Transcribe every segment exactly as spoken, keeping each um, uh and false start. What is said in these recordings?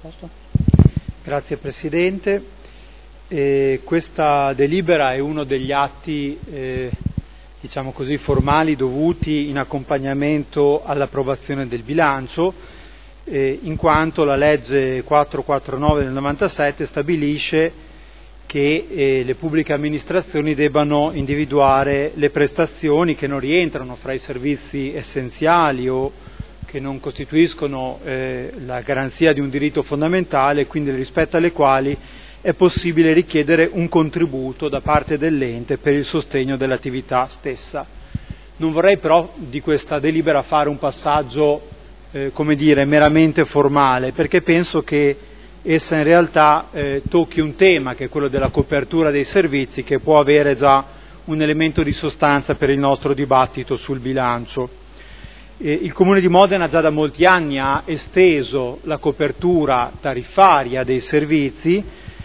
Grazie Presidente. Eh, questa delibera è uno degli atti, eh, diciamo così, formali dovuti in accompagnamento all'approvazione del bilancio, eh, in quanto la legge quattrocentoquarantanove del novantasette stabilisce che eh, le pubbliche amministrazioni debbano individuare le prestazioni che non rientrano fra i servizi essenziali o che non costituiscono eh, la garanzia di un diritto fondamentale, quindi rispetto alle quali è possibile richiedere un contributo da parte dell'ente per il sostegno dell'attività stessa. Non vorrei però di questa delibera fare un passaggio, eh, come dire, meramente formale, perché penso che essa in realtà eh, tocchi un tema che è quello della copertura dei servizi, che può avere già un elemento di sostanza per il nostro dibattito sul bilancio. Eh, il Comune di Modena già da molti anni ha esteso la copertura tariffaria dei servizi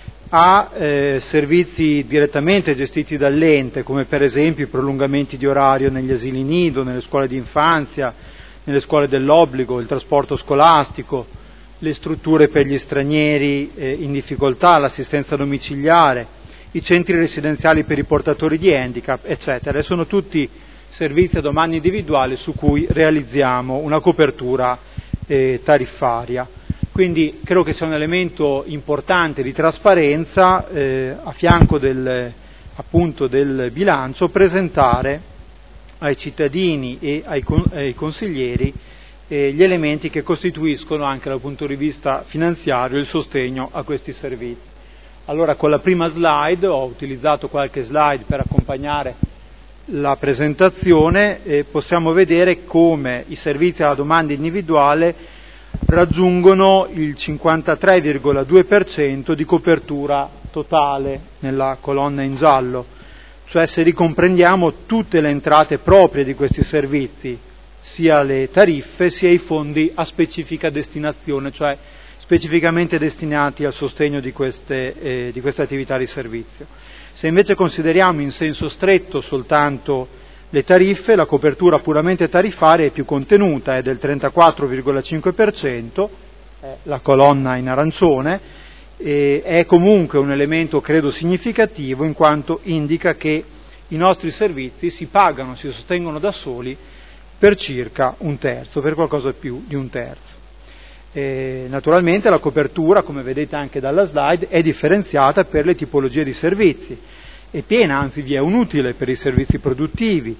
a eh, servizi direttamente gestiti dall'ente, come per esempio i prolungamenti di orario negli asili nido, nelle scuole di infanzia, nelle scuole dell'obbligo, il trasporto scolastico, le strutture per gli stranieri eh, in difficoltà, l'assistenza domiciliare, i centri residenziali per i portatori di handicap, eccetera. E sono tutti servizi a domanda individuale su cui realizziamo una copertura eh, tariffaria. Quindi credo che sia un elemento importante di trasparenza eh, a fianco del, appunto, del bilancio, presentare ai cittadini e ai, ai consiglieri eh, gli elementi che costituiscono anche dal punto di vista finanziario il sostegno a questi servizi. Allora, con la prima slide, ho utilizzato qualche slide per accompagnare la presentazione, e possiamo vedere come i servizi alla domanda individuale raggiungono il cinquantatré virgola due per cento di copertura totale nella colonna in giallo, cioè se ricomprendiamo tutte le entrate proprie di questi servizi, sia le tariffe sia i fondi a specifica destinazione, cioè specificamente destinati al sostegno di queste, eh, di queste attività di servizio. Se invece consideriamo in senso stretto soltanto le tariffe, la copertura puramente tariffaria è più contenuta, è del trentaquattro virgola cinque per cento, è la colonna in arancione, e è comunque un elemento credo significativo, in quanto indica che i nostri servizi si pagano, si sostengono da soli per circa un terzo, per qualcosa più di un terzo. E naturalmente la copertura, come vedete anche dalla slide, è differenziata per le tipologie di servizi, è piena, anzi vi è un utile per i servizi produttivi,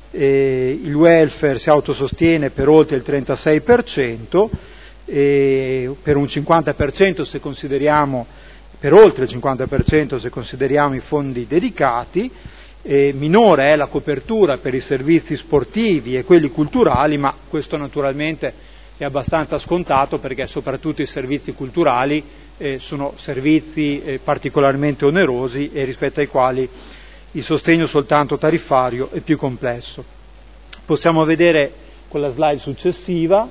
e il welfare si autosostiene per oltre il trentasei per cento, e per un cinquanta per cento se consideriamo, per oltre il cinquanta per cento se consideriamo i fondi dedicati, e minore è la copertura per i servizi sportivi e quelli culturali, ma questo naturalmente è abbastanza scontato, perché soprattutto i servizi culturali eh, sono servizi eh, particolarmente onerosi e rispetto ai quali il sostegno soltanto tariffario è più complesso. Possiamo vedere con la slide successiva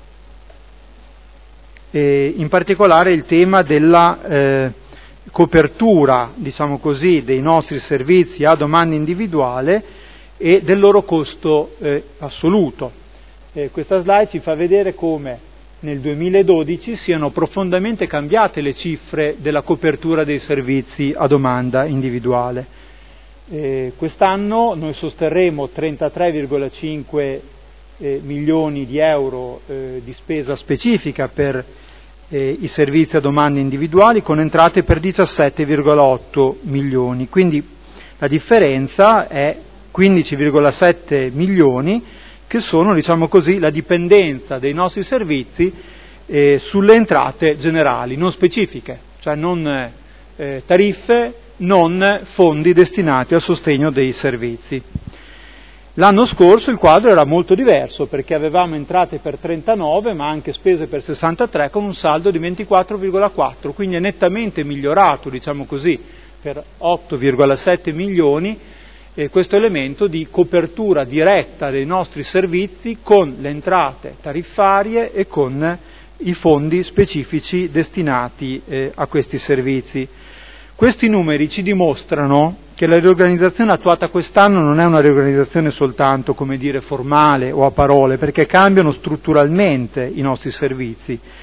eh, in particolare il tema della eh, copertura, diciamo così, dei nostri servizi a domanda individuale e del loro costo eh, assoluto. Eh, questa slide ci fa vedere come nel duemiladodici siano profondamente cambiate le cifre della copertura dei servizi a domanda individuale. Eh, quest'anno noi sosterremo trentatré virgola cinque eh, milioni di euro eh, di spesa specifica per eh, i servizi a domanda individuali, con entrate per diciassette virgola otto milioni. Quindi la differenza è quindici virgola sette milioni, che sono, diciamo così, la dipendenza dei nostri servizi eh, sulle entrate generali, non specifiche, cioè non eh, tariffe, non fondi destinati al sostegno dei servizi. L'anno scorso il quadro era molto diverso, perché avevamo entrate per trentanove, ma anche spese per sessantatré, con un saldo di ventiquattro virgola quattro, quindi è nettamente migliorato, diciamo così, per otto virgola sette milioni, E questo elemento di copertura diretta dei nostri servizi con le entrate tariffarie e con i fondi specifici destinati eh, a questi servizi. Questi numeri ci dimostrano che la riorganizzazione attuata quest'anno non è una riorganizzazione soltanto, come dire, formale o a parole, perché cambiano strutturalmente i nostri servizi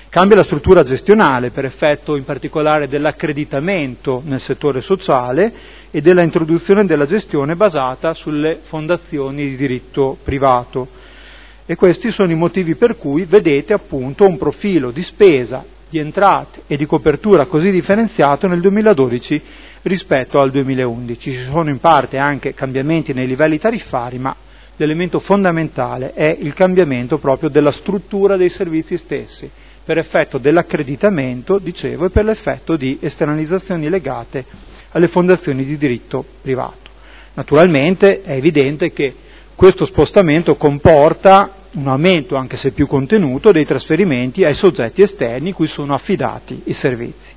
Cambia la struttura gestionale per effetto in particolare dell'accreditamento nel settore sociale e della introduzione della gestione basata sulle fondazioni di diritto privato. E questi sono i motivi per cui vedete appunto un profilo di spesa, di entrate e di copertura così differenziato nel duemiladodici rispetto al duemilaundici. Ci sono in parte anche cambiamenti nei livelli tariffari, ma l'elemento fondamentale è il cambiamento proprio della struttura dei servizi stessi, per effetto dell'accreditamento, dicevo, e per l'effetto di esternalizzazioni legate alle fondazioni di diritto privato. Naturalmente è evidente che questo spostamento comporta un aumento, anche se più contenuto, dei trasferimenti ai soggetti esterni cui sono affidati i servizi.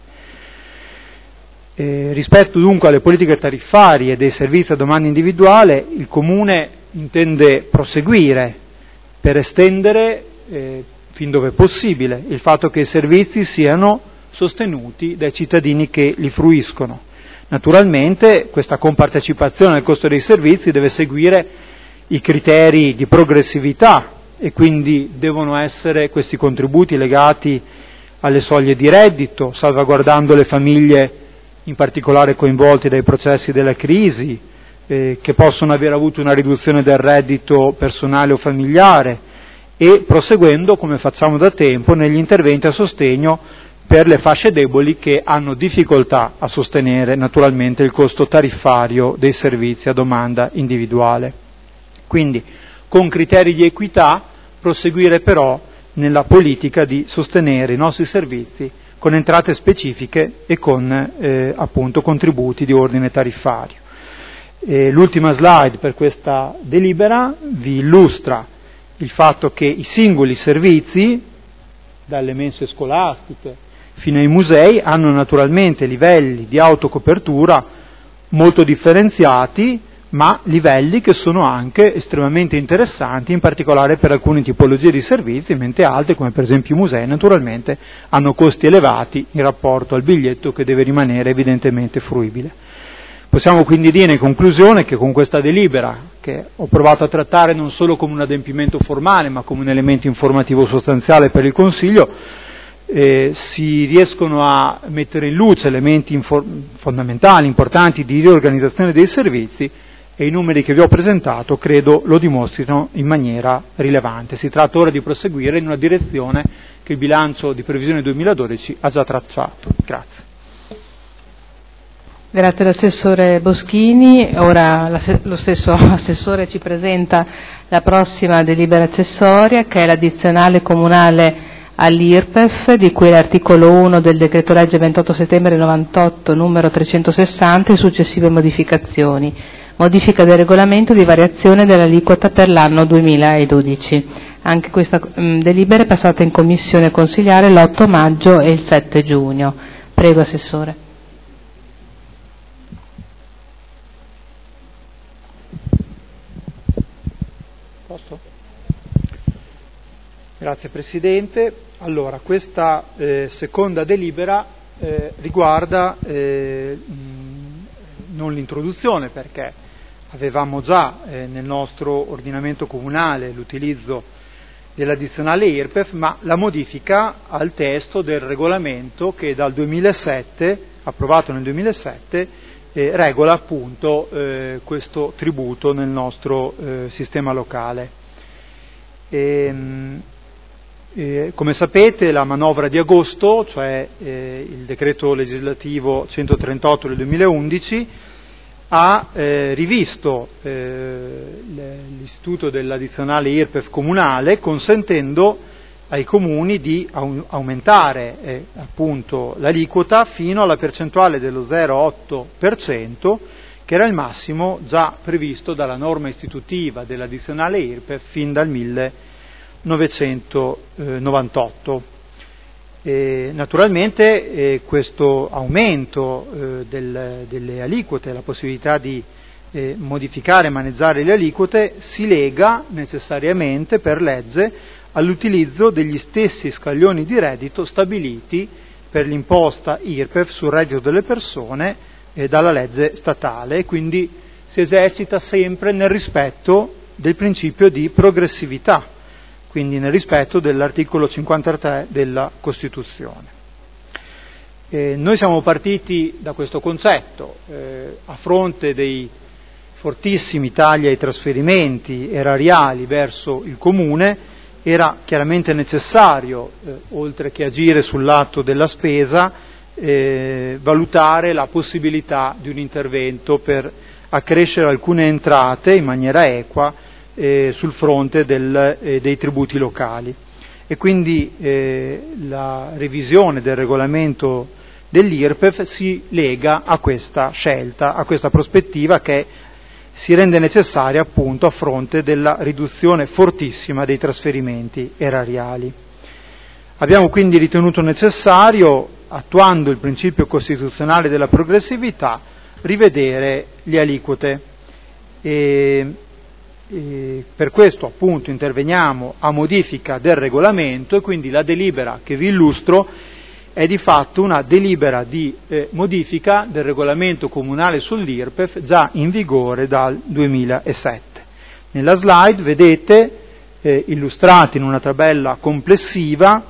Eh, rispetto dunque alle politiche tariffarie dei servizi a domanda individuale, il Comune intende proseguire per estendere eh, fin dove è possibile il fatto che i servizi siano sostenuti dai cittadini che li fruiscono. Naturalmente questa compartecipazione al costo dei servizi deve seguire i criteri di progressività e quindi devono essere questi contributi legati alle soglie di reddito, salvaguardando le famiglie in particolare coinvolte dai processi della crisi, eh, che possono aver avuto una riduzione del reddito personale o familiare, e proseguendo, come facciamo da tempo, negli interventi a sostegno per le fasce deboli che hanno difficoltà a sostenere naturalmente il costo tariffario dei servizi a domanda individuale. Quindi, con criteri di equità, proseguire però nella politica di sostenere i nostri servizi con entrate specifiche e con eh, appunto contributi di ordine tariffario. E l'ultima slide per questa delibera vi illustra il fatto che i singoli servizi, dalle mense scolastiche fino ai musei, hanno naturalmente livelli di autocopertura molto differenziati, ma livelli che sono anche estremamente interessanti, in particolare per alcune tipologie di servizi, mentre altre, come per esempio i musei, naturalmente hanno costi elevati in rapporto al biglietto che deve rimanere evidentemente fruibile. Possiamo quindi dire in conclusione che con questa delibera, che ho provato a trattare non solo come un adempimento formale, ma come un elemento informativo sostanziale per il Consiglio, eh, si riescono a mettere in luce elementi infor- fondamentali, importanti di riorganizzazione dei servizi, e i numeri che vi ho presentato credo lo dimostrino in maniera rilevante. Si tratta ora di proseguire in una direzione che il bilancio di previsione duemiladodici ha già tracciato. Grazie. Grazie all'assessore Boschini. Ora lo stesso assessore ci presenta la prossima delibera accessoria, che è l'addizionale comunale all'I R P E F, di cui l'articolo uno del decreto legge ventotto settembre novantotto numero trecentosessanta e successive modificazioni. Modifica del regolamento di variazione dell'aliquota per l'anno duemiladodici. Anche questa mh, delibera è passata in commissione consiliare l'otto maggio e il sette giugno. Prego, assessore. Posto? Grazie Presidente. Allora, questa eh, seconda delibera eh, riguarda eh, mh, non l'introduzione, perché avevamo già eh, nel nostro ordinamento comunale l'utilizzo dell'addizionale I R P E F, ma la modifica al testo del regolamento che dal duemilasette, approvato nel duemilasette, eh, regola appunto eh, questo tributo nel nostro eh, sistema locale. E, eh, come sapete, la manovra di agosto, cioè eh, il decreto legislativo centotrentotto del duemilaundici, ha eh, rivisto eh, l'istituto dell'addizionale I R P E F comunale, consentendo ai comuni di au- aumentare eh, appunto l'aliquota fino alla percentuale dello zero virgola otto per cento, che era il massimo già previsto dalla norma istitutiva dell'addizionale I R P E F fin dal millenovecentonovantotto. E naturalmente eh, questo aumento eh, del, delle aliquote, la possibilità di eh, modificare e maneggiare le aliquote, si lega necessariamente per legge all'utilizzo degli stessi scaglioni di reddito stabiliti per l'imposta I R P E F sul reddito delle persone eh, dalla legge statale, e quindi si esercita sempre nel rispetto del principio di progressività. quindi nel rispetto dell'articolo cinquantatré della Costituzione. Eh, noi siamo partiti da questo concetto, eh, a fronte dei fortissimi tagli ai trasferimenti erariali verso il Comune, era chiaramente necessario, eh, oltre che agire sul lato della spesa, eh, valutare la possibilità di un intervento per accrescere alcune entrate in maniera equa eh, sul fronte del, eh, dei tributi locali. E quindi eh, la revisione del regolamento dell'I R P E F si lega a questa scelta, a questa prospettiva che si rende necessaria appunto a fronte della riduzione fortissima dei trasferimenti erariali. Abbiamo quindi ritenuto necessario, attuando il principio costituzionale della progressività, rivedere le aliquote e, e per questo appunto interveniamo a modifica del regolamento e quindi la delibera che vi illustro è di fatto una delibera di eh, modifica del regolamento comunale sull'I R P E F già in vigore dal duemilasette. Nella slide vedete eh, illustrati in una tabella complessiva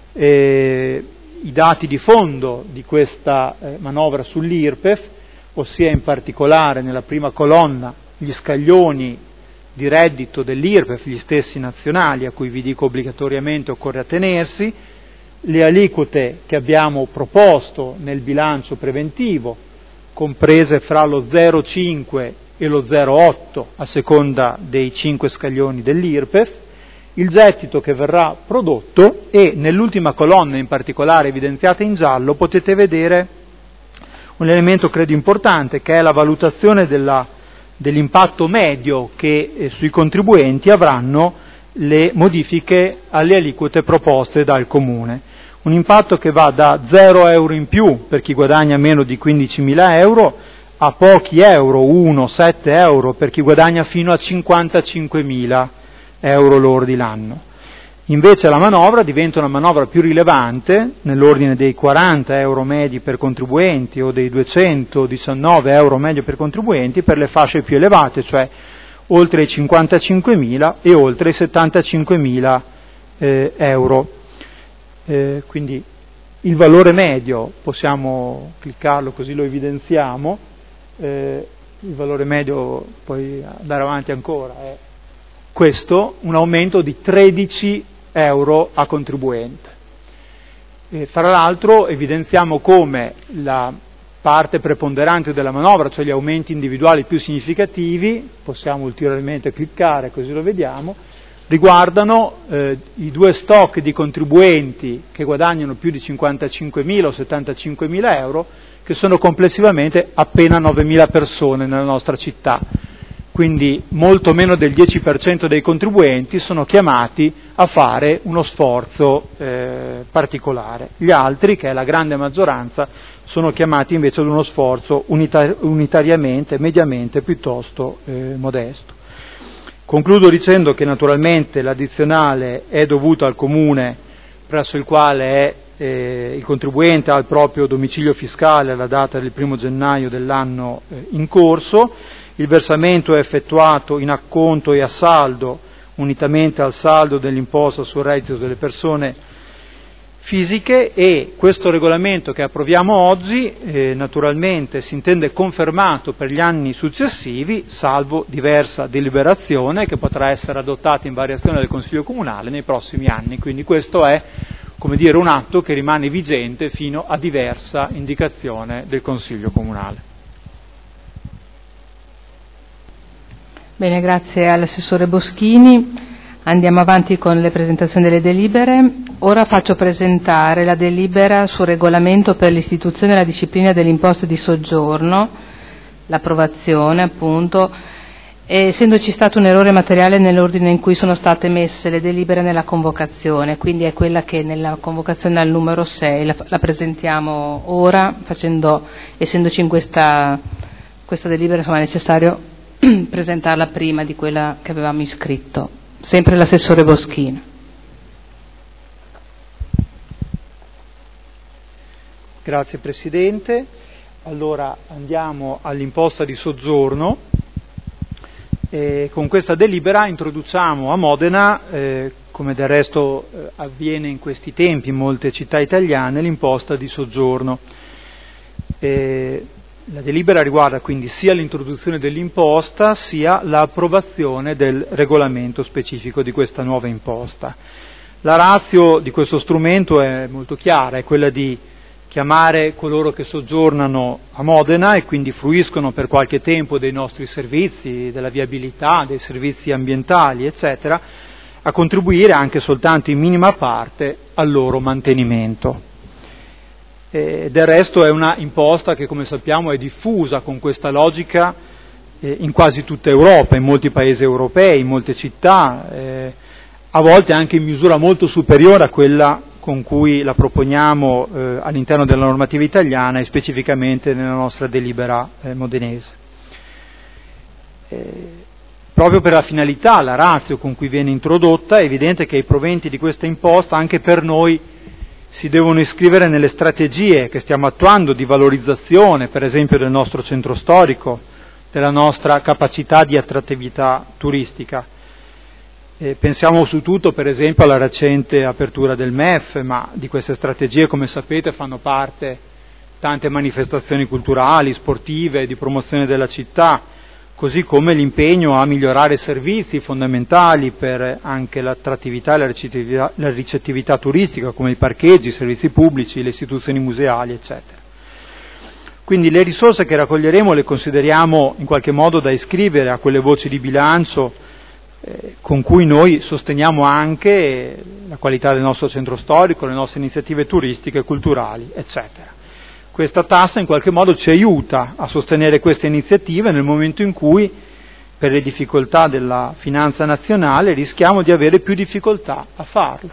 eh, i dati di fondo di questa eh, manovra sull'I R P E F, ossia in particolare nella prima colonna gli scaglioni di reddito dell'I R P E F, gli stessi nazionali a cui vi dico obbligatoriamente occorre attenersi, le aliquote che abbiamo proposto nel bilancio preventivo, comprese fra lo zero virgola cinque e lo zero virgola otto a seconda dei cinque scaglioni dell'I R P E F, il gettito che verrà prodotto e nell'ultima colonna in particolare evidenziata in giallo potete vedere un elemento credo importante che è la valutazione della, dell'impatto medio che eh, sui contribuenti avranno le modifiche alle aliquote proposte dal Comune. Un impatto che va da zero euro in più per chi guadagna meno di quindicimila euro a pochi euro, uno, sette euro per chi guadagna fino a cinquantacinquemila euro lordi l'anno. Invece la manovra diventa una manovra più rilevante, nell'ordine dei quaranta euro medi per contribuenti o dei duecentodiciannove euro medi per contribuenti per le fasce più elevate, cioè oltre i cinquantacinquemila e oltre i settantacinquemila eh, euro. Eh, quindi il valore medio, possiamo cliccarlo così lo evidenziamo, eh, il valore medio, poi andare avanti ancora, è questo, un aumento di tredici euro a contribuente. E, fra l'altro evidenziamo come la parte preponderante della manovra, cioè gli aumenti individuali più significativi, possiamo ulteriormente cliccare così lo vediamo, riguardano eh, i due stock di contribuenti che guadagnano più di cinquantacinquemila o settantacinquemila euro, che sono complessivamente appena novemila persone nella nostra città. Quindi molto meno del dieci per cento dei contribuenti sono chiamati a fare uno sforzo eh, particolare. Gli altri, che è la grande maggioranza, sono chiamati invece ad uno sforzo unitar- unitariamente, mediamente piuttosto eh, modesto. Concludo dicendo che naturalmente l'addizionale è dovuta al comune presso il quale è, eh, il contribuente ha il proprio domicilio fiscale alla data del primo gennaio dell'anno eh, in corso. Il versamento è effettuato in acconto e a saldo, unitamente al saldo dell'imposta sul reddito delle persone fisiche, e questo regolamento che approviamo oggi eh, naturalmente si intende confermato per gli anni successivi, salvo diversa deliberazione che potrà essere adottata in variazione del Consiglio Comunale nei prossimi anni. Quindi questo è, come dire, un atto che rimane vigente fino a diversa indicazione del Consiglio Comunale. Bene, grazie all'assessore Boschini. Andiamo avanti con le presentazioni delle delibere. Ora faccio presentare la delibera sul regolamento per l'istituzione e la disciplina delle imposte di soggiorno, l'approvazione appunto, e essendoci stato un errore materiale nell'ordine in cui sono state messe le delibere nella convocazione, quindi è quella che nella convocazione al numero sei la, la presentiamo ora, facendo, essendoci in questa, questa delibera insomma, è necessario presentarla prima di quella che avevamo iscritto. Sempre l'assessore Boschini. Grazie Presidente. Allora andiamo all'imposta di soggiorno. E con questa delibera introduciamo a Modena, eh, come del resto eh, avviene in questi tempi in molte città italiane, l'imposta di soggiorno. Eh, la delibera riguarda quindi sia l'introduzione dell'imposta sia l'approvazione del regolamento specifico di questa nuova imposta. La ratio di questo strumento è molto chiara, è quella di chiamare coloro che soggiornano a Modena e quindi fruiscono per qualche tempo dei nostri servizi, della viabilità, dei servizi ambientali, eccetera, a contribuire anche soltanto in minima parte al loro mantenimento. E del resto è una imposta che, come sappiamo, è diffusa con questa logica eh, in quasi tutta Europa, in molti paesi europei, in molte città, eh, a volte anche in misura molto superiore a quella con cui la proponiamo eh, all'interno della normativa italiana e specificamente nella nostra delibera eh, modenese. Eh, proprio per la finalità, la ratio con cui viene introdotta, è evidente che i proventi di questa imposta anche per noi si devono iscrivere nelle strategie che stiamo attuando di valorizzazione, per esempio del nostro centro storico, della nostra capacità di attrattività turistica. Eh, pensiamo su tutto, per esempio, alla recente apertura del M E F, ma di queste strategie, come sapete, fanno parte tante manifestazioni culturali, sportive, di promozione della città, così come l'impegno a migliorare servizi fondamentali per anche l'attrattività e la ricettività, la ricettività turistica, come i parcheggi, i servizi pubblici, le istituzioni museali, eccetera. Quindi le risorse che raccoglieremo le consideriamo in qualche modo da iscrivere a quelle voci di bilancio eh, con cui noi sosteniamo anche la qualità del nostro centro storico, le nostre iniziative turistiche e culturali, eccetera. Questa tassa in qualche modo ci aiuta a sostenere queste iniziative nel momento in cui, per le difficoltà della finanza nazionale, rischiamo di avere più difficoltà a farlo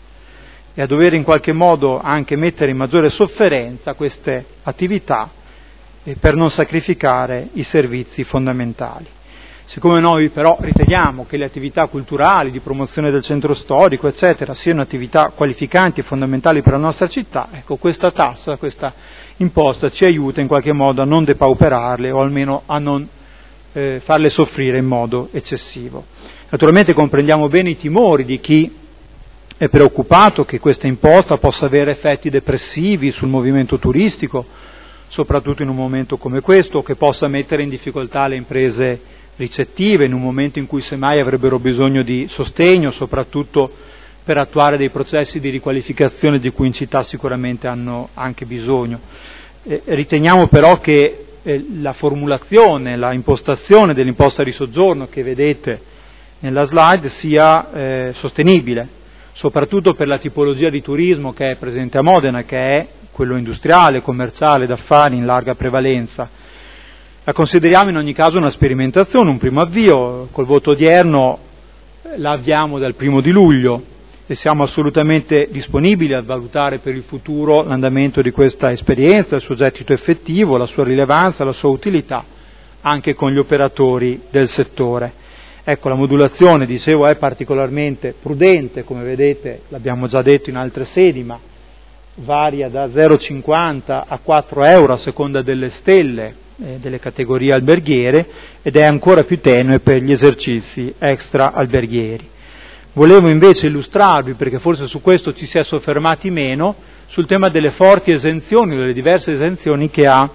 e a dover in qualche modo anche mettere in maggiore sofferenza queste attività eh, per non sacrificare i servizi fondamentali. Siccome noi però riteniamo che le attività culturali, di promozione del centro storico, eccetera, siano attività qualificanti e fondamentali per la nostra città, ecco, questa tassa, questa imposta ci aiuta in qualche modo a non depauperarle o almeno a non eh, farle soffrire in modo eccessivo. Naturalmente comprendiamo bene i timori di chi è preoccupato che questa imposta possa avere effetti depressivi sul movimento turistico, soprattutto in un momento come questo, che possa mettere in difficoltà le imprese ricettive in un momento in cui semmai avrebbero bisogno di sostegno, soprattutto per attuare dei processi di riqualificazione di cui in città sicuramente hanno anche bisogno. Eh, riteniamo però che eh, la formulazione, la impostazione dell'imposta di soggiorno che vedete nella slide sia eh, sostenibile, soprattutto per la tipologia di turismo che è presente a Modena, che è quello industriale, commerciale, d'affari in larga prevalenza. La consideriamo in ogni caso una sperimentazione, un primo avvio. Col voto odierno la avviamo dal primo di luglio e siamo assolutamente disponibili a valutare per il futuro l'andamento di questa esperienza, il suo gettito effettivo, la sua rilevanza, la sua utilità anche con gli operatori del settore. Ecco, la modulazione, dicevo, è particolarmente prudente, come vedete, l'abbiamo già detto in altre sedi, ma varia da zero virgola cinquanta a quattro euro a seconda delle stelle eh, delle categorie alberghiere ed è ancora più tenue per gli esercizi extra alberghieri. Volevo invece illustrarvi, perché forse su questo ci si è soffermati meno, sul tema delle forti esenzioni, delle diverse esenzioni che ha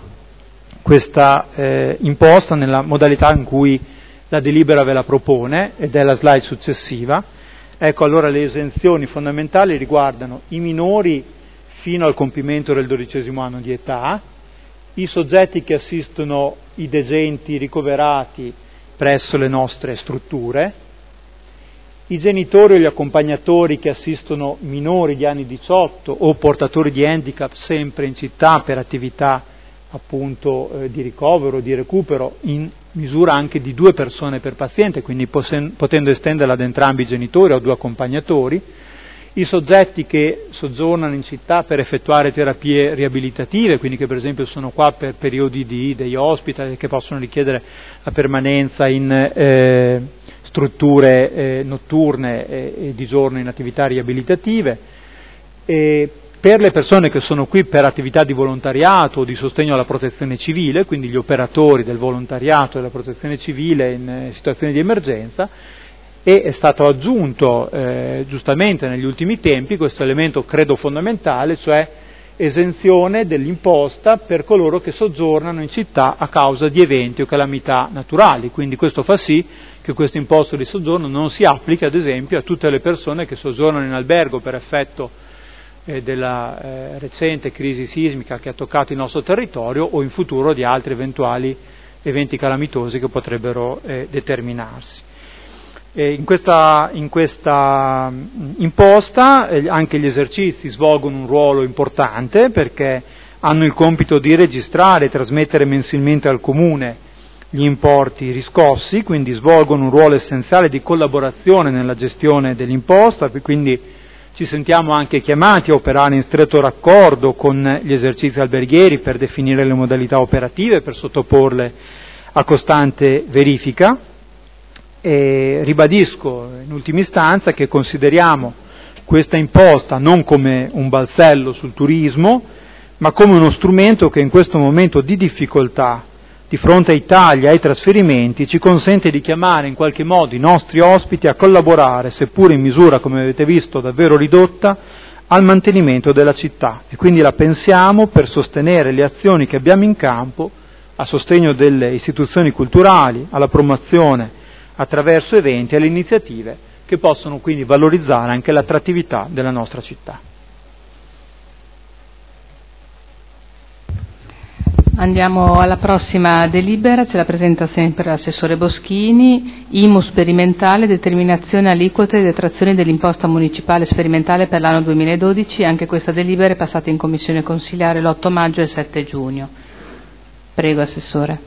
questa eh, imposta nella modalità in cui la delibera ve la propone, ed è la slide successiva. Ecco, allora le esenzioni fondamentali riguardano i minori fino al compimento del dodicesimo anno di età, i soggetti che assistono i degenti ricoverati presso le nostre strutture, i genitori o gli accompagnatori che assistono minori di anni diciotto o portatori di handicap sempre in città per attività appunto eh, di ricovero, di recupero, in misura anche di due persone per paziente, quindi posen- potendo estenderla ad entrambi i genitori o due accompagnatori, i soggetti che soggiornano in città per effettuare terapie riabilitative, quindi che per esempio sono qua per periodi di day hospital, che possono richiedere la permanenza in eh, strutture eh, notturne e, e di giorno in attività riabilitative, e per le persone che sono qui per attività di volontariato o di sostegno alla protezione civile, quindi gli operatori del volontariato e della protezione civile in eh, situazioni di emergenza, e è stato aggiunto eh, giustamente negli ultimi tempi questo elemento credo fondamentale, cioè esenzione dell'imposta per coloro che soggiornano in città a causa di eventi o calamità naturali, quindi questo fa sì che questo imposto di soggiorno non si applichi ad esempio a tutte le persone che soggiornano in albergo per effetto eh, della eh, recente crisi sismica che ha toccato il nostro territorio o in futuro di altri eventuali eventi calamitosi che potrebbero eh, determinarsi. E in questa, in questa imposta eh, anche gli esercizi svolgono un ruolo importante perché hanno il compito di registrare e trasmettere mensilmente al Comune gli importi riscossi, quindi svolgono un ruolo essenziale di collaborazione nella gestione dell'imposta, quindi ci sentiamo anche chiamati a operare in stretto raccordo con gli esercizi alberghieri per definire le modalità operative, per sottoporle a costante verifica. E ribadisco in ultima istanza che consideriamo questa imposta non come un balzello sul turismo, ma come uno strumento che in questo momento di difficoltà di fronte ai tagli, ai trasferimenti, ci consente di chiamare in qualche modo i nostri ospiti a collaborare, seppure in misura, come avete visto, davvero ridotta, al mantenimento della città. E quindi la pensiamo per sostenere le azioni che abbiamo in campo a sostegno delle istituzioni culturali, alla promozione attraverso eventi e alle iniziative che possono quindi valorizzare anche l'attrattività della nostra città. Andiamo alla prossima delibera, ce la presenta sempre l'assessore Boschini. I M U sperimentale, determinazione aliquote e detrazioni dell'imposta municipale sperimentale per l'anno duemiladodici, anche questa delibera è passata in commissione consiliare l'otto maggio e il sette giugno. Prego, assessore.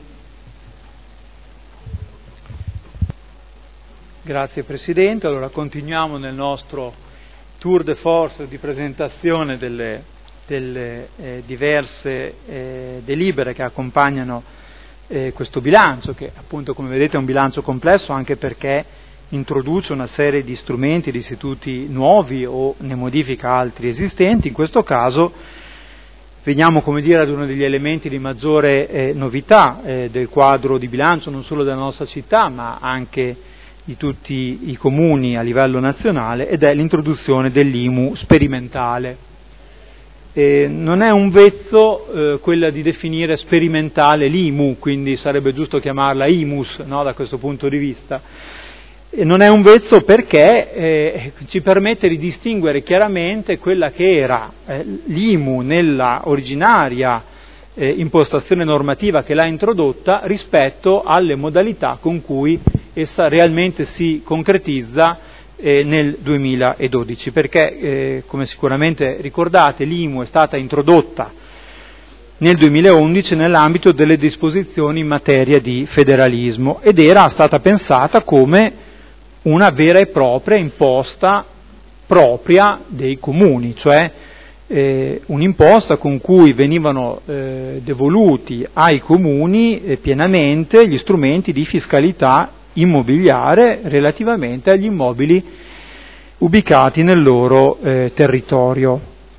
Grazie Presidente, allora continuiamo nel nostro tour de force di presentazione delle delle eh, diverse eh, delibere che accompagnano eh, questo bilancio, che appunto come vedete è un bilancio complesso anche perché introduce una serie di strumenti, di istituti nuovi o ne modifica altri esistenti. In questo caso veniamo, come dire, ad uno degli elementi di maggiore eh, novità eh, del quadro di bilancio non solo della nostra città ma anche di tutti i comuni a livello nazionale, ed è l'introduzione dell'I M U sperimentale. Eh, non è un vezzo eh, quella di definire sperimentale l'I M U, quindi sarebbe giusto chiamarla I M U S, no, da questo punto di vista. E non è un vezzo perché eh, ci permette di distinguere chiaramente quella che era eh, l'I M U nella originaria eh, impostazione normativa che l'ha introdotta rispetto alle modalità con cui essa realmente si concretizza Eh, nel duemiladodici, perché eh, come sicuramente ricordate l'I M U è stata introdotta nel duemilaundici nell'ambito delle disposizioni in materia di federalismo ed era stata pensata come una vera e propria imposta propria dei comuni, cioè eh, un'imposta con cui venivano eh, devoluti ai comuni eh, pienamente gli strumenti di fiscalità immobiliare relativamente agli immobili ubicati nel loro eh, territorio.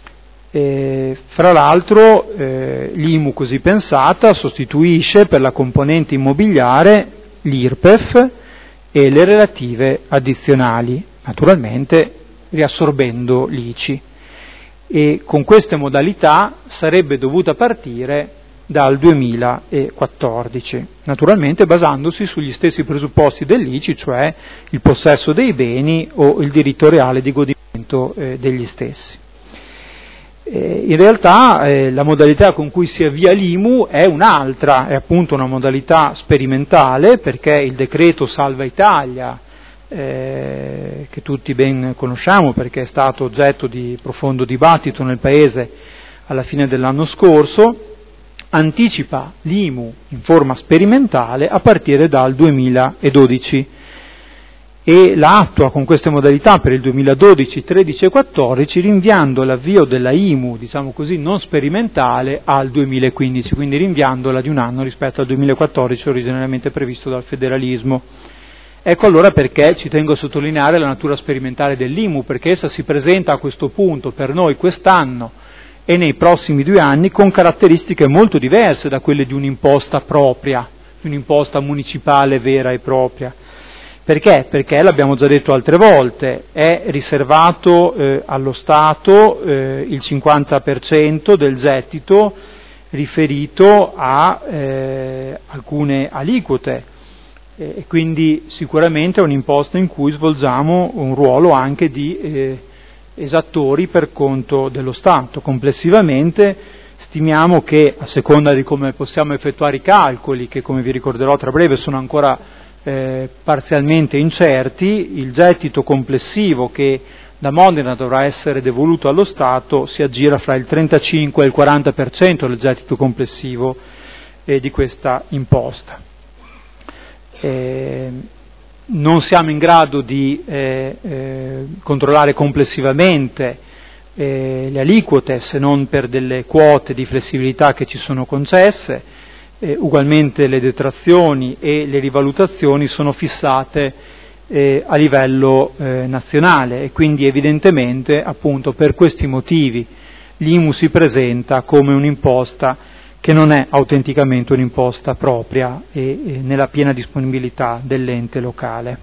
E, fra l'altro eh, l'I M U così pensata sostituisce per la componente immobiliare l'I R P E F e le relative addizionali, naturalmente riassorbendo l'I C I. E con queste modalità sarebbe dovuta partire dal duemilaquattordici, naturalmente basandosi sugli stessi presupposti dell'I C I, cioè il possesso dei beni o il diritto reale di godimento eh, degli stessi. Eh, in realtà eh, la modalità con cui si avvia l'I M U è un'altra, è appunto una modalità sperimentale, perché il decreto Salva Italia, eh, che tutti ben conosciamo perché è stato oggetto di profondo dibattito nel Paese alla fine dell'anno scorso, anticipa l'I M U in forma sperimentale a partire dal duemiladodici e la attua con queste modalità per il duemiladodici, tredici e quattordici, rinviando l'avvio della I M U, diciamo così, non sperimentale al duemilaquindici, quindi rinviandola di un anno rispetto al duemilaquattordici originariamente previsto dal federalismo. Ecco allora perché ci tengo a sottolineare la natura sperimentale dell'I M U, perché essa si presenta a questo punto per noi quest'anno e nei prossimi due anni con caratteristiche molto diverse da quelle di un'imposta propria, di un'imposta municipale vera e propria. Perché? Perché, l'abbiamo già detto altre volte, è riservato eh, allo Stato eh, il cinquanta per cento del gettito riferito a eh, alcune aliquote eh, e quindi sicuramente è un'imposta in cui svolgiamo un ruolo anche di eh, esattori per conto dello Stato. Complessivamente stimiamo che, a seconda di come possiamo effettuare i calcoli, che come vi ricorderò tra breve sono ancora Eh, parzialmente incerti, il gettito complessivo che da Modena dovrà essere devoluto allo Stato si aggira fra il trentacinque e il quaranta per cento del gettito complessivo eh, di questa imposta. Eh, non siamo in grado di eh, eh, controllare complessivamente eh, le aliquote, se non per delle quote di flessibilità che ci sono concesse. Eh, ugualmente le detrazioni e le rivalutazioni sono fissate eh, a livello eh, nazionale e quindi evidentemente appunto per questi motivi l'I M U si presenta come un'imposta che non è autenticamente un'imposta propria e, e nella piena disponibilità dell'ente locale.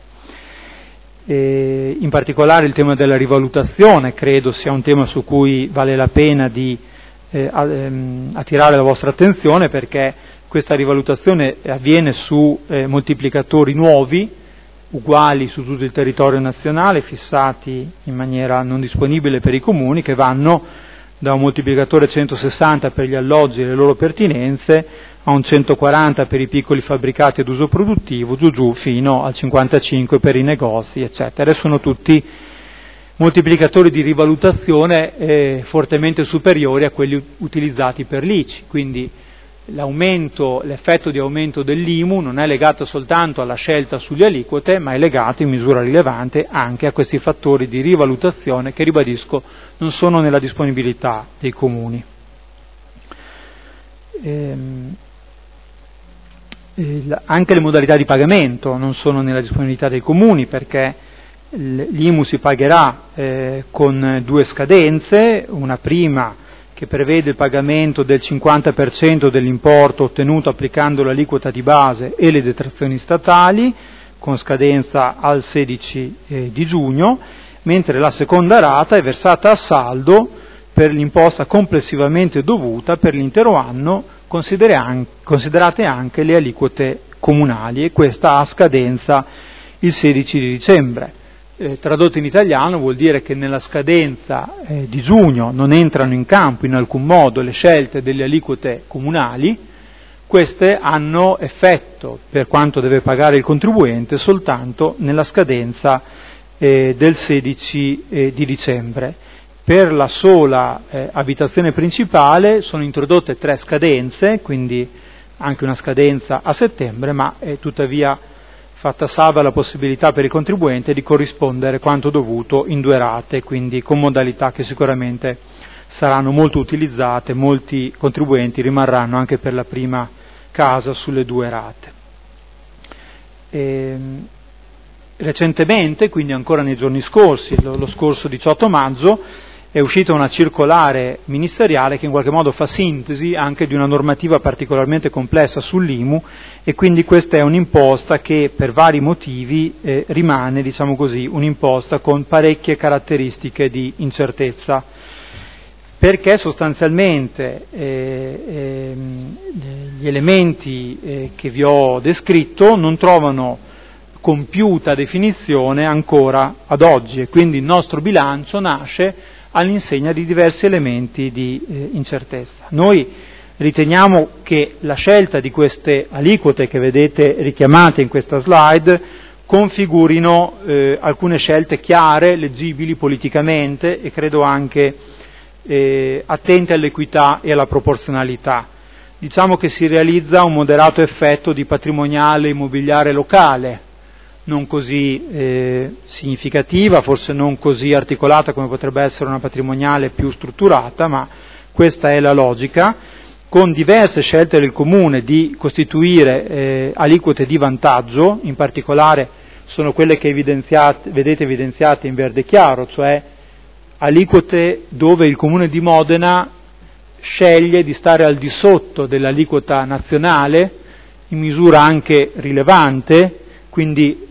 E in particolare il tema della rivalutazione credo sia un tema su cui vale la pena di eh, attirare la vostra attenzione, perché questa rivalutazione avviene su eh, moltiplicatori nuovi, uguali su tutto il territorio nazionale, fissati in maniera non disponibile per i comuni, che vanno da un moltiplicatore centosessanta per gli alloggi e le loro pertinenze a un centoquaranta per i piccoli fabbricati ad uso produttivo, giù giù fino al cinquantacinque per i negozi, eccetera. E sono tutti moltiplicatori di rivalutazione eh, fortemente superiori a quelli utilizzati per l'I C I, quindi l'aumento, l'effetto di aumento dell'I M U non è legato soltanto alla scelta sulle aliquote, ma è legato in misura rilevante anche a questi fattori di rivalutazione che, ribadisco, non sono nella disponibilità dei comuni. Ehm, il, anche le modalità di pagamento non sono nella disponibilità dei comuni, perché l'I M U si pagherà eh, con due scadenze, una prima che prevede il pagamento del cinquanta per cento dell'importo ottenuto applicando l'aliquota di base e le detrazioni statali, con scadenza al sedici eh, di giugno, mentre la seconda rata è versata a saldo per l'imposta complessivamente dovuta per l'intero anno, considerate anche le aliquote comunali, e questa ha scadenza il sedici di dicembre. Eh, tradotto in italiano vuol dire che nella scadenza eh, di giugno non entrano in campo in alcun modo le scelte delle aliquote comunali, queste hanno effetto per quanto deve pagare il contribuente soltanto nella scadenza eh, del sedici eh, di dicembre. Per la sola eh, abitazione principale sono introdotte tre scadenze, quindi anche una scadenza a settembre, ma eh, tuttavia fatta salva la possibilità per il contribuente di corrispondere quanto dovuto in due rate, quindi con modalità che sicuramente saranno molto utilizzate, molti contribuenti rimarranno anche per la prima casa sulle due rate. E, recentemente, quindi ancora nei giorni scorsi, lo, lo scorso diciotto maggio, è uscita una circolare ministeriale che in qualche modo fa sintesi anche di una normativa particolarmente complessa sull'I M U, e quindi questa è un'imposta che per vari motivi eh, rimane, diciamo così, un'imposta con parecchie caratteristiche di incertezza, perché sostanzialmente eh, eh, gli elementi eh, che vi ho descritto non trovano compiuta definizione ancora ad oggi, e quindi il nostro bilancio nasce all'insegna di diversi elementi di eh, incertezza. Noi riteniamo che la scelta di queste aliquote che vedete richiamate in questa slide configurino eh, alcune scelte chiare, leggibili politicamente e credo anche eh, attente all'equità e alla proporzionalità. Diciamo che si realizza un moderato effetto di patrimoniale immobiliare locale, non così eh, significativa, forse non così articolata come potrebbe essere una patrimoniale più strutturata, ma questa è la logica, con diverse scelte del Comune di costituire eh, aliquote di vantaggio, in particolare sono quelle che evidenziate, vedete evidenziate in verde chiaro, cioè aliquote dove il Comune di Modena sceglie di stare al di sotto dell'aliquota nazionale, in misura anche rilevante, quindi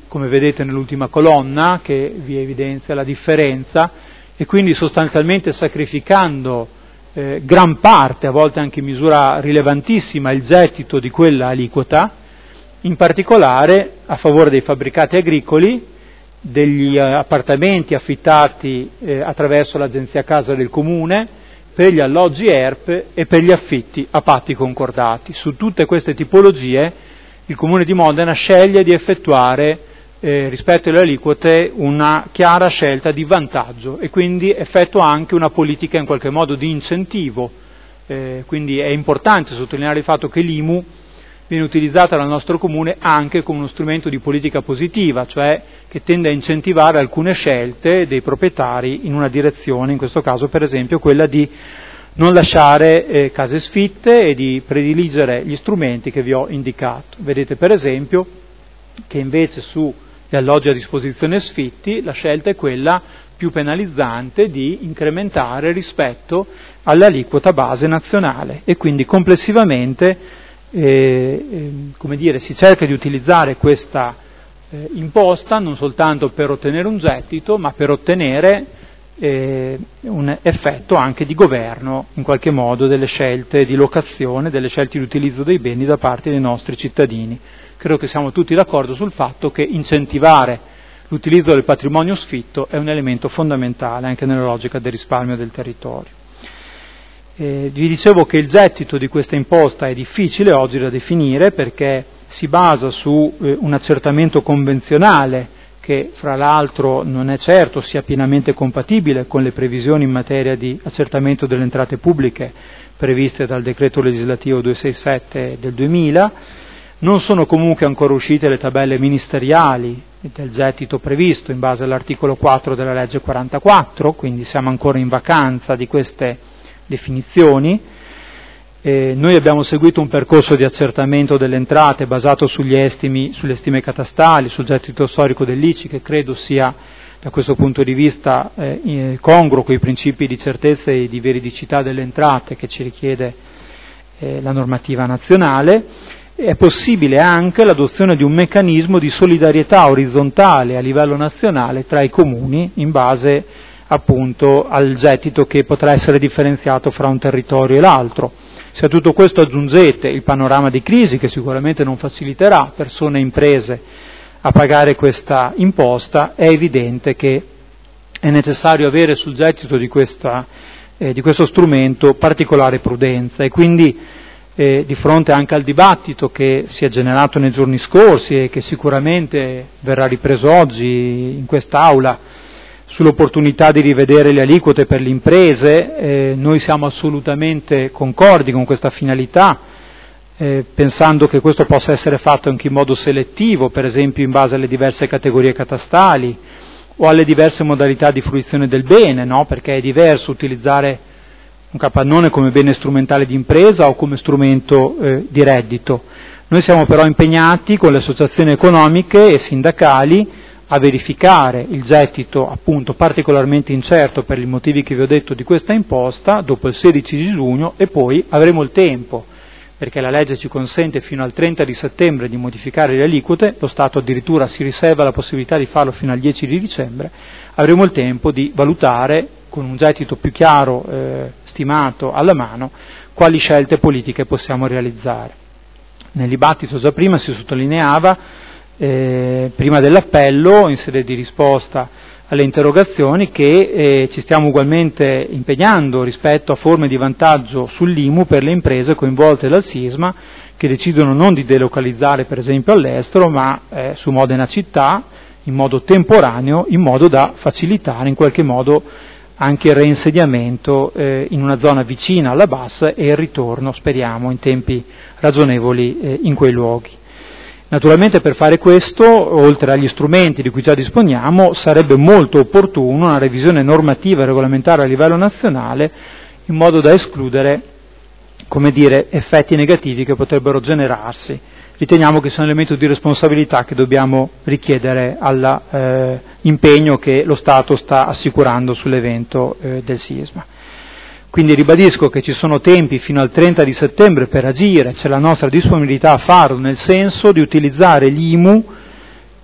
come vedete nell'ultima colonna, che vi evidenzia la differenza, e quindi sostanzialmente sacrificando eh, gran parte, a volte anche in misura rilevantissima, il gettito di quella aliquota, in particolare a favore dei fabbricati agricoli, degli appartamenti affittati eh, attraverso l'agenzia casa del comune, per gli alloggi E R P e per gli affitti a patti concordati. Su tutte queste tipologie il Comune di Modena sceglie di effettuare eh, rispetto alle aliquote una chiara scelta di vantaggio e quindi effettua anche una politica in qualche modo di incentivo. Eh, quindi è importante sottolineare il fatto che l'I M U viene utilizzata dal nostro Comune anche come uno strumento di politica positiva, cioè che tende a incentivare alcune scelte dei proprietari in una direzione, in questo caso per esempio quella di non lasciare eh, case sfitte e di prediligere gli strumenti che vi ho indicato. Vedete per esempio che invece sugli alloggi a disposizione sfitti la scelta è quella più penalizzante di incrementare rispetto all'aliquota base nazionale e quindi complessivamente Eh, eh, come dire, si cerca di utilizzare questa eh, imposta non soltanto per ottenere un gettito, ma per ottenere eh, un effetto anche di governo, in qualche modo, delle scelte di locazione, delle scelte di utilizzo dei beni da parte dei nostri cittadini. Credo che siamo tutti d'accordo sul fatto che incentivare l'utilizzo del patrimonio sfitto è un elemento fondamentale anche nella logica del risparmio del territorio. Eh, vi dicevo che il gettito di questa imposta è difficile oggi da definire perché si basa su eh, un accertamento convenzionale che fra l'altro non è certo sia pienamente compatibile con le previsioni in materia di accertamento delle entrate pubbliche previste dal decreto legislativo duecentosessantasette del duemila. Non sono comunque ancora uscite le tabelle ministeriali del gettito previsto in base all'articolo quattro della legge quarantaquattro, quindi siamo ancora in vacanza di queste definizioni. Eh, noi abbiamo seguito un percorso di accertamento delle entrate basato sugli estimi, sulle stime catastali, sul gettito storico dell'I C I, che credo sia da questo punto di vista eh, congruo con i principi di certezza e di veridicità delle entrate che ci richiede eh, la normativa nazionale. È possibile anche l'adozione di un meccanismo di solidarietà orizzontale a livello nazionale tra i comuni in base appunto al gettito che potrà essere differenziato fra un territorio e l'altro. Se a tutto questo aggiungete il panorama di crisi che sicuramente non faciliterà persone e imprese a pagare questa imposta, è evidente che è necessario avere sul gettito di, questa, eh, di questo strumento particolare prudenza e quindi eh, di fronte anche al dibattito che si è generato nei giorni scorsi e che sicuramente verrà ripreso oggi in quest'Aula sull'opportunità di rivedere le aliquote per le imprese, eh, noi siamo assolutamente concordi con questa finalità, eh, pensando che questo possa essere fatto anche in modo selettivo, per esempio in base alle diverse categorie catastali o alle diverse modalità di fruizione del bene, no? Perché è diverso utilizzare un capannone come bene strumentale di impresa o come strumento eh, di reddito. Noi siamo però impegnati con le associazioni economiche e sindacali a verificare il gettito appunto particolarmente incerto per i motivi che vi ho detto di questa imposta dopo il sedici di giugno e poi avremo il tempo, perché la legge ci consente fino al trenta di settembre di modificare le aliquote, lo Stato addirittura si riserva la possibilità di farlo fino al dieci di dicembre, avremo il tempo di valutare con un gettito più chiaro, eh, stimato alla mano, quali scelte politiche possiamo realizzare. Nel dibattito già prima si sottolineava Eh, prima dell'appello, in sede di risposta alle interrogazioni, che eh, ci stiamo ugualmente impegnando rispetto a forme di vantaggio sull'I M U per le imprese coinvolte dal sisma, che decidono non di delocalizzare per esempio all'estero, ma eh, su Modena città, in modo temporaneo, in modo da facilitare in qualche modo anche il reinsediamento eh, in una zona vicina alla B A S e il ritorno, speriamo, in tempi ragionevoli eh, in quei luoghi. Naturalmente per fare questo, oltre agli strumenti di cui già disponiamo, sarebbe molto opportuno una revisione normativa e regolamentare a livello nazionale in modo da escludere, come dire, effetti negativi che potrebbero generarsi. Riteniamo che sia un elemento di responsabilità che dobbiamo richiedere all'impegno eh, che lo Stato sta assicurando sull'evento eh, del sisma. Quindi ribadisco che ci sono tempi fino al trenta di settembre per agire, c'è la nostra disponibilità a farlo, nel senso di utilizzare l'I M U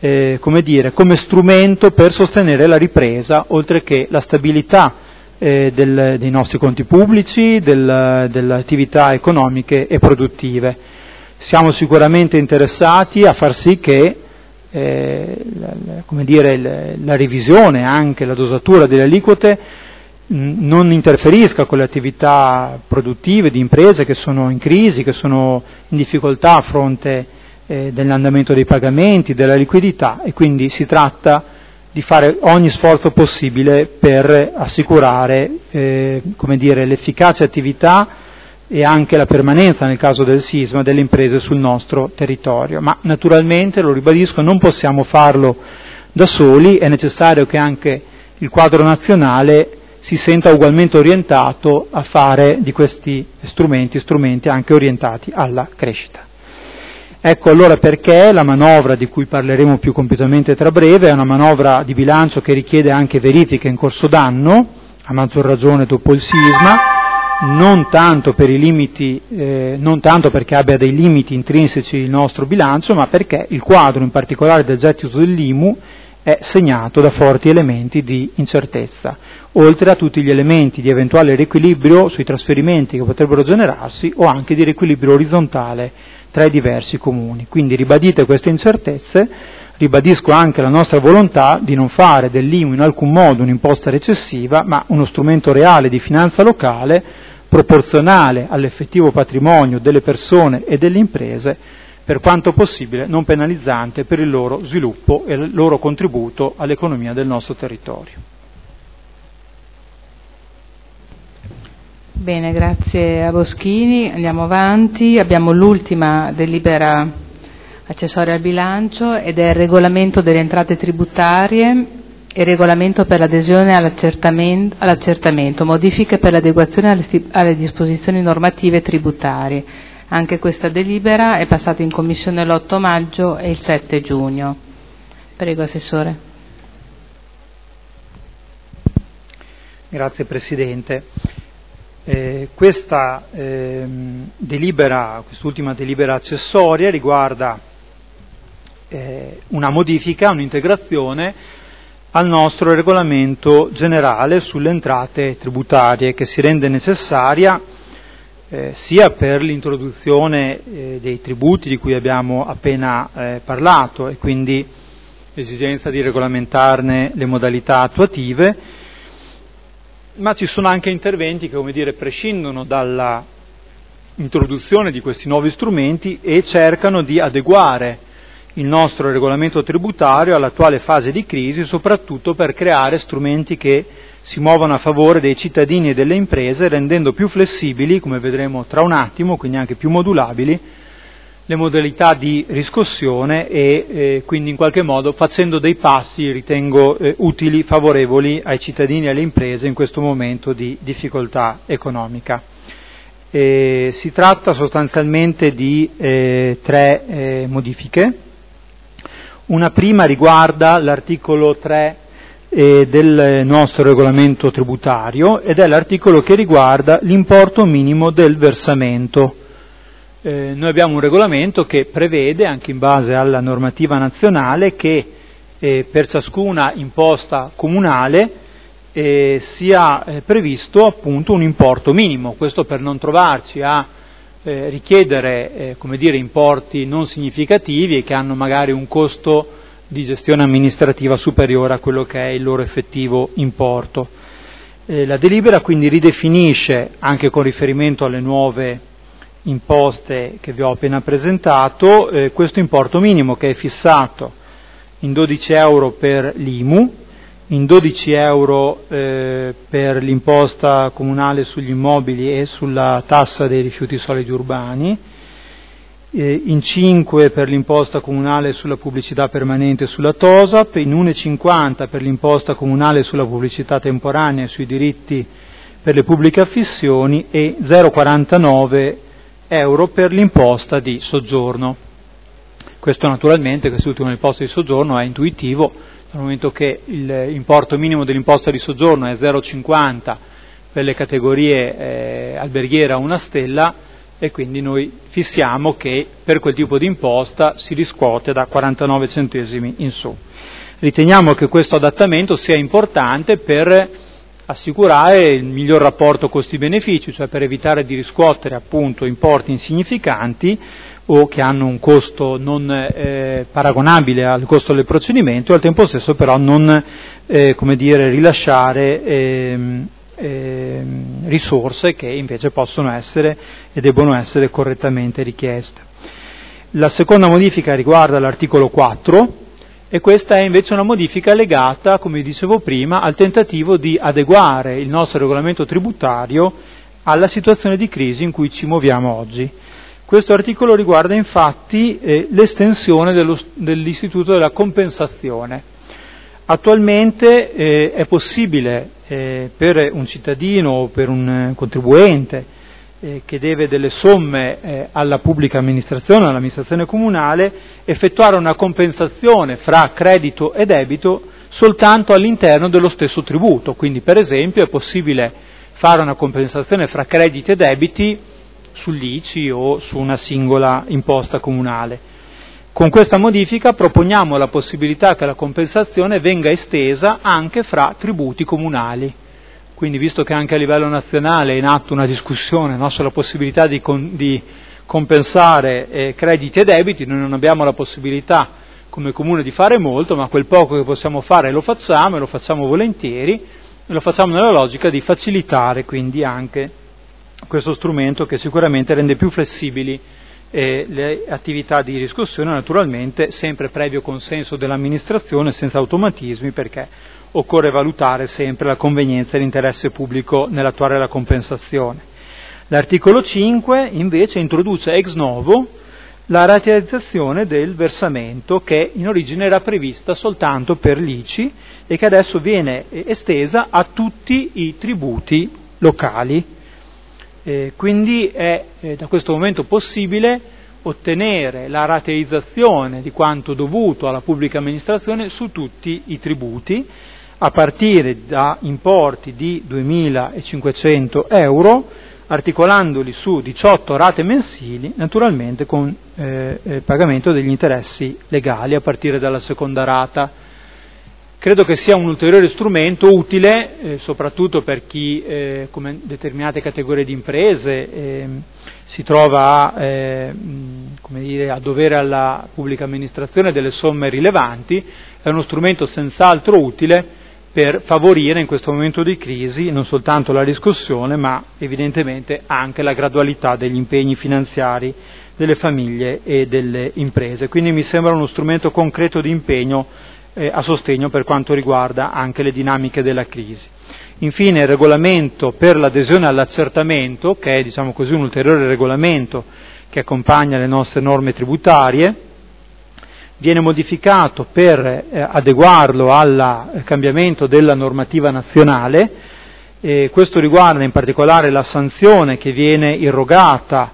eh, come dire, come strumento per sostenere la ripresa, oltre che la stabilità eh, del, dei nostri conti pubblici, del, delle attività economiche e produttive. Siamo sicuramente interessati a far sì che eh, la, la, come dire, la, la revisione, anche la dosatura delle aliquote, mh, non interferisca con le attività produttive di imprese che sono in crisi, che sono in difficoltà a fronte eh, dell'andamento dei pagamenti, della liquidità, e quindi si tratta di fare ogni sforzo possibile per assicurare eh, come dire, l'efficace attività e anche la permanenza, nel caso del sisma, delle imprese sul nostro territorio. Ma naturalmente, lo ribadisco, non possiamo farlo da soli, è necessario che anche il quadro nazionale si senta ugualmente orientato a fare di questi strumenti strumenti anche orientati alla crescita. Ecco allora perché la manovra, di cui parleremo più compiutamente tra breve, è una manovra di bilancio che richiede anche verifiche in corso d'anno, a maggior ragione dopo il sisma, non tanto per i limiti, eh, non tanto perché abbia dei limiti intrinseci il nostro bilancio, ma perché il quadro, in particolare del gettito dell'I M U, è segnato da forti elementi di incertezza, oltre a tutti gli elementi di eventuale riequilibrio sui trasferimenti che potrebbero generarsi o anche di riequilibrio orizzontale tra i diversi comuni. Quindi, ribadite queste incertezze, ribadisco anche la nostra volontà di non fare dell'I M U in alcun modo un'imposta recessiva, ma uno strumento reale di finanza locale, proporzionale all'effettivo patrimonio delle persone e delle imprese, per quanto possibile non penalizzante per il loro sviluppo e il loro contributo all'economia del nostro territorio. Bene, grazie a Boschini. Andiamo avanti. Abbiamo l'ultima delibera accessoria al bilancio ed è il regolamento delle entrate tributarie e il regolamento per l'adesione all'accertamento, all'accertamento modifiche per l'adeguazione alle, sti, alle disposizioni normative tributarie. Anche questa delibera è passata in commissione l'otto maggio e il sette giugno. Prego, Assessore. Grazie Presidente. Eh, questa eh, delibera, quest'ultima delibera accessoria riguarda eh, una modifica, un'integrazione al nostro regolamento generale sulle entrate tributarie, che si rende necessaria eh, sia per l'introduzione eh, dei tributi di cui abbiamo appena eh, parlato e quindi l'esigenza di regolamentarne le modalità attuative, ma ci sono anche interventi che, come dire, prescindono dalla introduzione di questi nuovi strumenti e cercano di adeguare il nostro regolamento tributario all'attuale fase di crisi, soprattutto per creare strumenti che si muovono a favore dei cittadini e delle imprese, rendendo più flessibili, come vedremo tra un attimo, quindi anche più modulabili, le modalità di riscossione e eh, quindi in qualche modo facendo dei passi, ritengo, eh, utili, favorevoli ai cittadini e alle imprese in questo momento di difficoltà economica. Eh, si tratta sostanzialmente di eh, tre eh, modifiche. Una prima riguarda l'articolo tre eh, del nostro regolamento tributario ed è l'articolo che riguarda l'importo minimo del versamento. Eh, noi abbiamo un regolamento che prevede, anche in base alla normativa nazionale, che eh, per ciascuna imposta comunale eh, sia eh, previsto appunto un importo minimo, questo per non trovarci a eh, richiedere eh, come dire, importi non significativi e che hanno magari un costo di gestione amministrativa superiore a quello che è il loro effettivo importo. Eh, la delibera quindi ridefinisce, anche con riferimento alle nuove imposte che vi ho appena presentato, eh, questo importo minimo, che è fissato in dodici euro per l'I M U, in dodici euro eh, per l'imposta comunale sugli immobili e sulla tassa dei rifiuti solidi urbani, eh, in cinque per l'imposta comunale sulla pubblicità permanente e sulla TOSAP, in uno virgola cinquanta per l'imposta comunale sulla pubblicità temporanea e sui diritti per le pubbliche affissioni e zero virgola quarantanove euro per l'imposta di soggiorno. Questo naturalmente, quest'ultima imposta di soggiorno, è intuitivo, dal momento che l'importo minimo dell'imposta di soggiorno è zero virgola cinquanta per le categorie eh, alberghiera una stella, e quindi noi fissiamo che per quel tipo di imposta si riscuote da quarantanove centesimi in su. Riteniamo che questo adattamento sia importante per assicurare il miglior rapporto costi-benefici, cioè per evitare di riscuotere appunto importi insignificanti o che hanno un costo non eh, paragonabile al costo del procedimento, e al tempo stesso però non eh, come dire, rilasciare eh, eh, risorse che invece possono essere e debbono essere correttamente richieste. La seconda modifica riguarda l'articolo quattro, e questa è invece una modifica legata, come dicevo prima, al tentativo di adeguare il nostro regolamento tributario alla situazione di crisi in cui ci muoviamo oggi. Questo articolo riguarda infatti eh, l'estensione dello, dell'istituto della compensazione. Attualmente eh, è possibile eh, per un cittadino o per un eh, contribuente eh, che deve delle somme eh, alla pubblica amministrazione, all'amministrazione comunale, effettuare una compensazione fra credito e debito soltanto all'interno dello stesso tributo. Quindi, per esempio, è possibile fare una compensazione fra crediti e debiti sull'I C I o su una singola imposta comunale. Con questa modifica proponiamo la possibilità che la compensazione venga estesa anche fra tributi comunali. Quindi, visto che anche a livello nazionale è in atto una discussione no, sulla possibilità di, con, di compensare eh, crediti e debiti, noi non abbiamo la possibilità come comune di fare molto, ma quel poco che possiamo fare lo facciamo, e lo facciamo volentieri, e lo facciamo nella logica di facilitare quindi anche questo strumento che sicuramente rende più flessibili eh, le attività di riscossione, naturalmente sempre previo consenso dell'amministrazione, senza automatismi, perché occorre valutare sempre la convenienza e l'interesse pubblico nell'attuare la compensazione. L'articolo cinque invece introduce ex novo la rateizzazione del versamento, che in origine era prevista soltanto per l'I C I e che adesso viene estesa a tutti i tributi locali. Eh, quindi è eh, da questo momento possibile ottenere la rateizzazione di quanto dovuto alla pubblica amministrazione su tutti i tributi, a partire da importi di duemilacinquecento euro, articolandoli su diciotto rate mensili, naturalmente con eh, eh, pagamento degli interessi legali a partire dalla seconda rata. Credo che sia un ulteriore strumento utile, eh, soprattutto per chi, eh, come determinate categorie di imprese, eh, si trova a, eh, come dire, a dovere alla pubblica amministrazione delle somme rilevanti. È uno strumento senz'altro utile per favorire in questo momento di crisi non soltanto la riscossione, ma evidentemente anche la gradualità degli impegni finanziari delle famiglie e delle imprese. Quindi mi sembra uno strumento concreto di impegno eh, a sostegno per quanto riguarda anche le dinamiche della crisi. Infine il regolamento per l'adesione all'accertamento, che è diciamo così un ulteriore regolamento che accompagna le nostre norme tributarie, viene modificato per eh, adeguarlo al eh, cambiamento della normativa nazionale. Eh, questo riguarda in particolare la sanzione che viene irrogata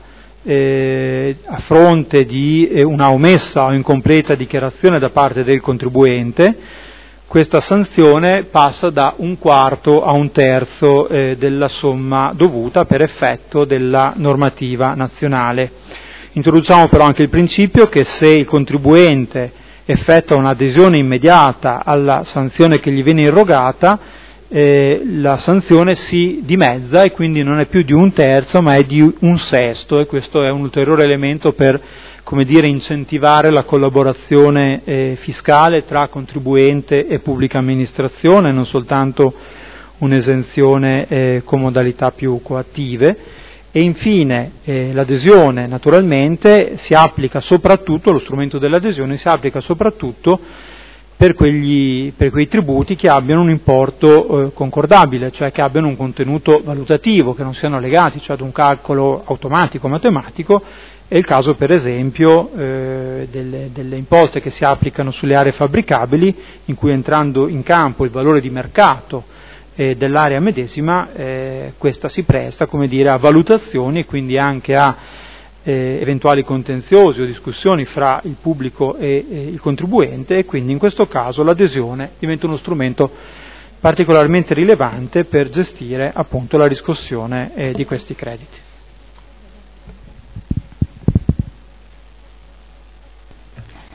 eh, a fronte di eh, una omessa o incompleta dichiarazione da parte del contribuente. Questa sanzione passa da un quarto a un terzo eh, della somma dovuta per effetto della normativa nazionale. Introduciamo però anche il principio che se il contribuente effettua un'adesione immediata alla sanzione che gli viene irrogata, eh, la sanzione si dimezza e quindi non è più di un terzo ma è di un sesto, e questo è un ulteriore elemento per, come dire, incentivare la collaborazione eh, fiscale tra contribuente e pubblica amministrazione, non soltanto un'esenzione eh, con modalità più coattive. E infine eh, l'adesione naturalmente si applica soprattutto, lo strumento dell'adesione si applica soprattutto per, quegli, per quei tributi che abbiano un importo eh, concordabile, cioè che abbiano un contenuto valutativo, che non siano legati cioè ad un calcolo automatico, matematico. È il caso per esempio eh, delle, delle imposte che si applicano sulle aree fabbricabili, in cui entrando in campo il valore di mercato Eh, dell'area medesima, eh, questa si presta, come dire, a valutazioni e quindi anche a eh, eventuali contenziosi o discussioni fra il pubblico e, e il contribuente, e quindi in questo caso l'adesione diventa uno strumento particolarmente rilevante per gestire appunto la riscossione eh, di questi crediti.